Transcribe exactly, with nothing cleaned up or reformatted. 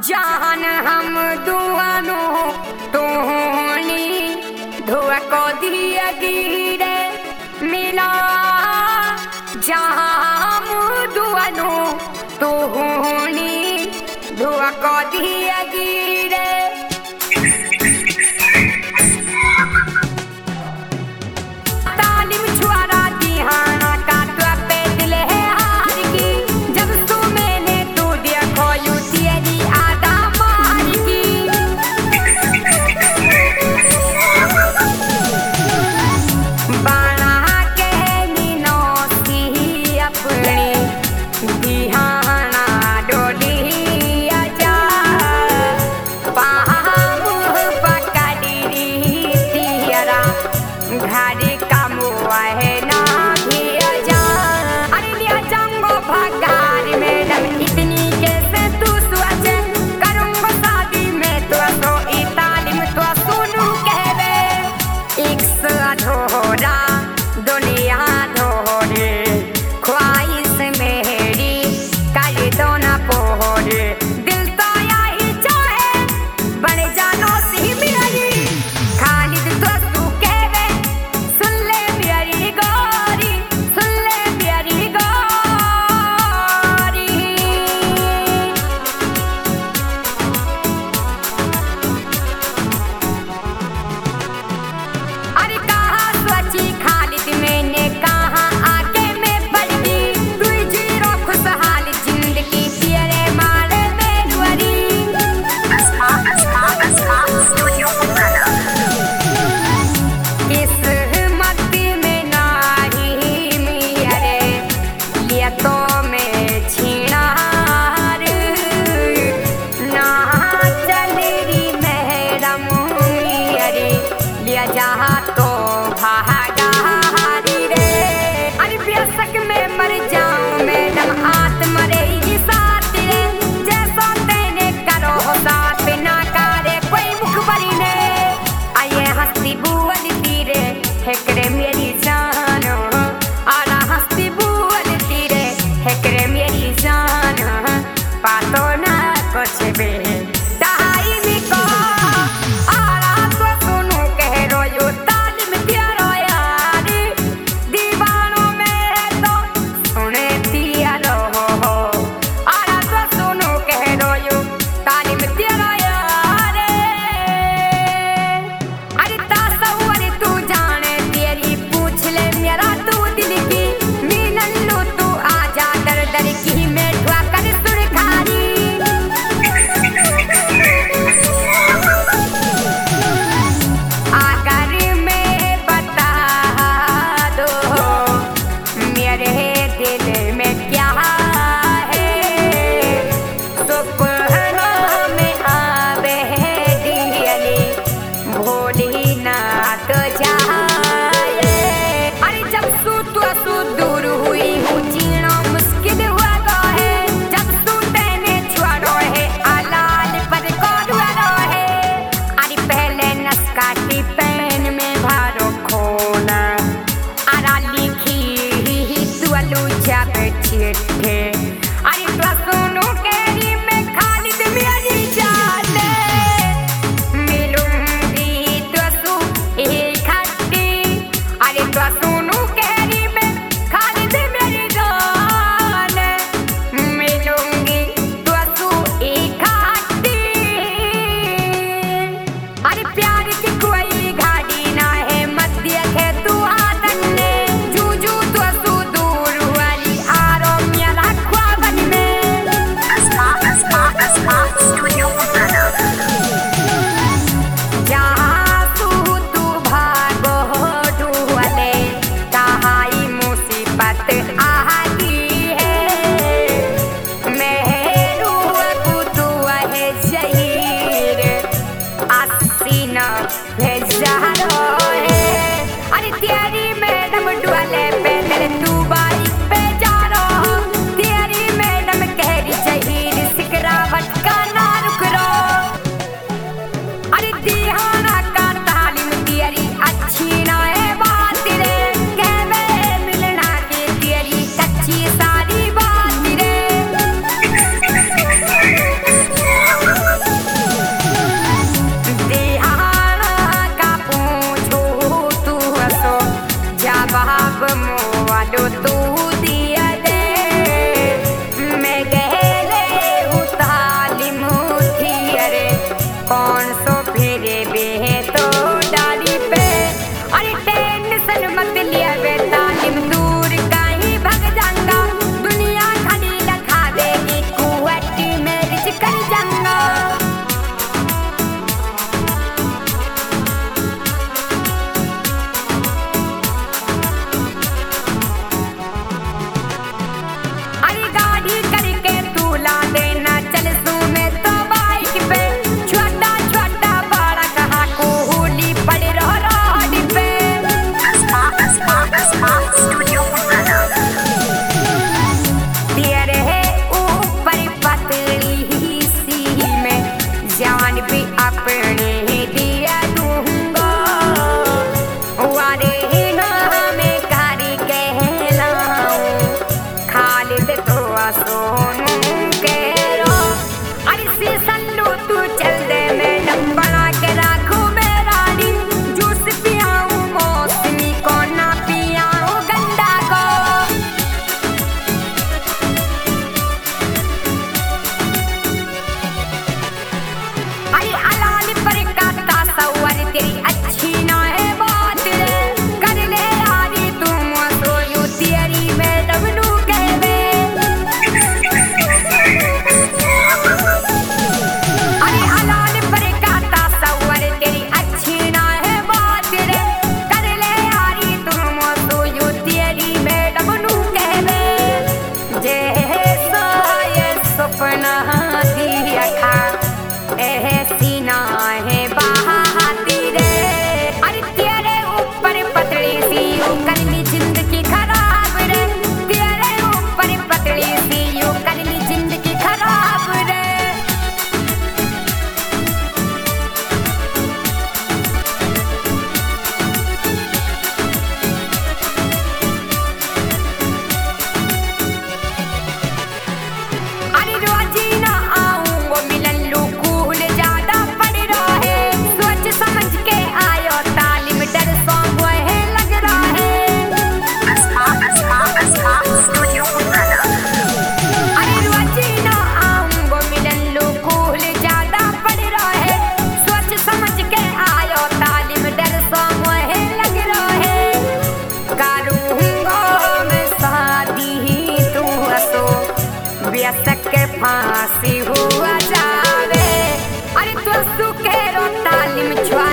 जान हम दुआनो तोहनी धुआ को दिया गिरे मिला जहाँ हम दुआनो तोहनी धुआ को दिया गिरे तालिम छुआरा दिहाना काटवा पे दिल है हार की जब तू मैंने तू देखो यू तेरी आदा मार की बाना के नीनो की अपनी दिहाना डोली आजा पाम पकड़ी तियरा घारी है ना भी आजा अरे लिया जाऊंगो भगार मैडम इतनी कैसे तू सोच करूंगा शादी में तो तो ई तालीम तो सुनू कहवे एक अधूरा दुनिया धोरे ख्वाहिश मेरी कर दो ना पोरे दिल तो यही चाहे बन जानो सी मेरी खालिद तो तू कहवे सुन ले प्यारी गोरी सुन ले प्यारी गोरी अरे कहा सोची खालिद मैंने कहा आगे मैं बढ़ गई तू जीरो खुशहाल जिंदगी तेरे माल में दुआरी अस्मा अस्मा अस्मा स्टूडियो किस्मत में नाही मेरे लिया तो मैं छीनार ना चलेरी महरम मेरे लिया जहाँ तो भागारी रे अरे बेशक में मर जाऊं मैडम हाथ मरेगी साथ रे जैसा तेने करो साथ ना करे कोई मुखबरी ने आये हस्ती बुअल तीरे हेकरे मेरी जान आला हस्ती बुअल तीरे हेकरे मेरी जान पातो ना कुछ भी दहाई भी को आला तो सुनू कह रो यो तालिम तेरो यार दीवानों में तो सुने दिया लो आला तो सुनू कह रो यो तालिम तेरो यार अरे तासव्वुर तू जाने तेरी पूछ ले मेरा तू दिल की मीनन लो तू आजा दर दर की मैं ठुआ कर सुरखारी अपना दिया खा एह सीना है बहाती रे। अरे तेरे ऊपर पतली सी यूं करनी जिंदगी खराब रे, तेरे ऊपर पतली सी यूं करनी जिंदगी खराब रे। अरे रोजी ना आऊंगो मिलन लू कूल ज्यादा पड़ रहा है, सोच समझ के आयो तालीम डर सॉन्ग है लग रहा है। अरे रोजी ना आऊंगो मिलन लू कूल ज्यादा पड़ रहा है, सोच समझ के आयो तालीम डर सॉन्ग है लग रहा है। करूंगा मैं शादी तू हंसो व्यसक के फांसी हुआ जावे। अरे दोस्तों के रो तालीम छुआ